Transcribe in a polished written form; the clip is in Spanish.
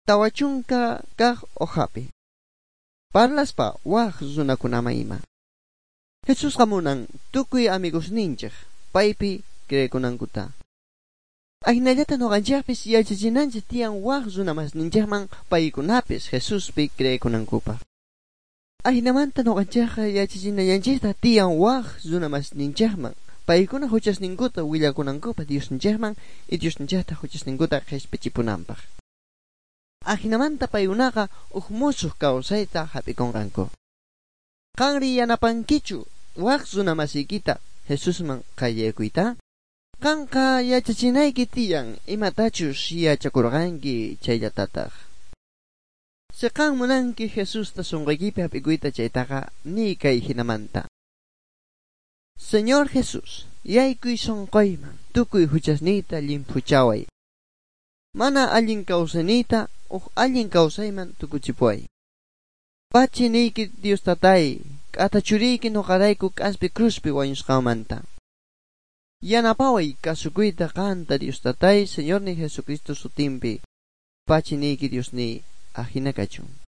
tawachunka kaq ojapi. Parlaspa waq runakunama ima. Jesús qamunan tukuy amigos ninchaq paypi creekunankuta. Ahinallata nuqanchikpis yachachinanchik tiyan waq runamas ninchaqman paykunapis Jesuspi creekunankupaq. Ahinamanta nuqanchikqa yachachinayanchikta tiyan waq runamas ninchaqman paykuna huchasninkuta willakunankupaq Dios ninchaqman y Dios ninchaqta huchasninkuta qhichpichipunanpaq. Ahinamanta paykunaqa uq musuq kawsayta hapikunqanku. Qanri yanapankichu waq runamasikita Jesusman qallaykuyta? Qanqa yachachinayki tiyan imatachus yachakurqanki chayllatataq. Si qan munanki Jesusta sunquykipi hap'ikuyta chaytaqa ni kay hinamanta. Señor Jesús, yaykuy sunquyman tukuy huchasniyta limpuchaway. Mana allin kawsayniyta uq allin kawsayman tukuchipuway. Pachiniyki Dios tatay, k'atachuriyki nuqarayku k'aspi cruzpi wañusqamanta. Yanapaway kasukuyta qanta Dios tatay Señor ni Jesucristo sutinpi. Pachiniyki Dios ni ajinakachun.